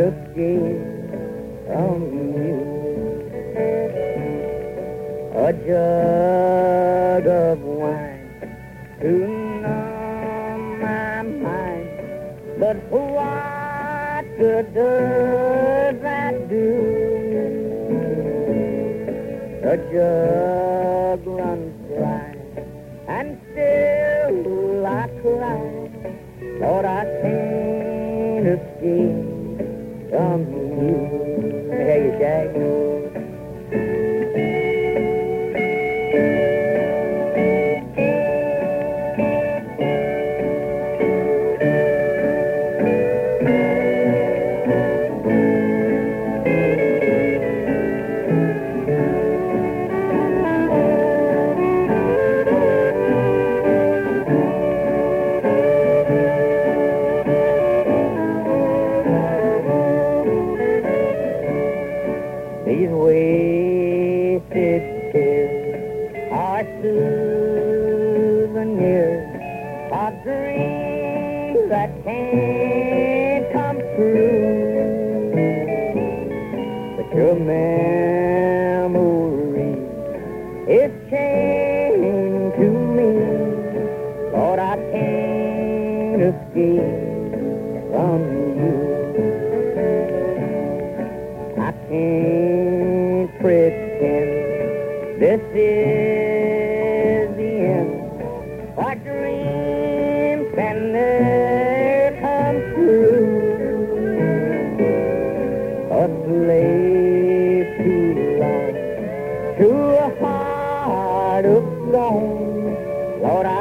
escape from you. A jug of wine to numb my mind, but what good does that do? The jug runs dry, and still I cry. Lord, I can't escape from you. Let me hear you, Jack. These wasted tears are souvenirs of dreams that can't come true. But your memory is chained to me. Lord, I can't escape from you. I can't pretend this is the end. Our dreams can never come true. A slave too long to a heart of stone. Lord, I